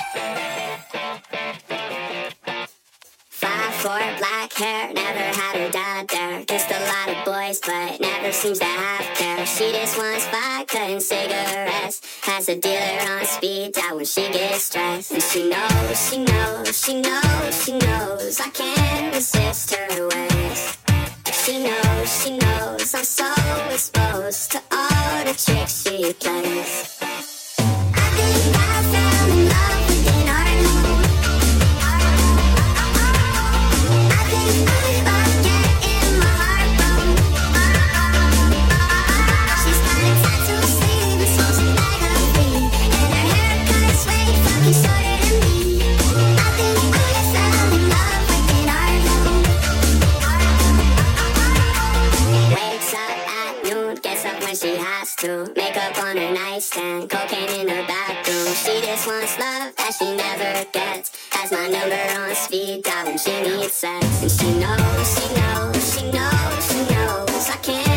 5'4", black hair, never had her dad there. Kissed a lot of boys, but never seems to have care. She just wants vodka and cigarettes. Has a dealer on speed dial when she gets stressed. And she knows, she knows, she knows, she knows I can't resist her ways. She knows I'm so exposed to all the tricks she plays. I think I fell in love with an art home. I think I'll get in my heart bone. She's got a tattoo sleeve and smokes a bag of weed, and her haircut's way fucking shorter than me. I think I fell in love with an art home. Wakes up at noon, gets up when she has to. Makeup on her nightstand, cocaine in her bathroom. She just wants love that she never gets. Has my number on speed dial when she needs sex. And she knows, she knows, she knows, she knows I can't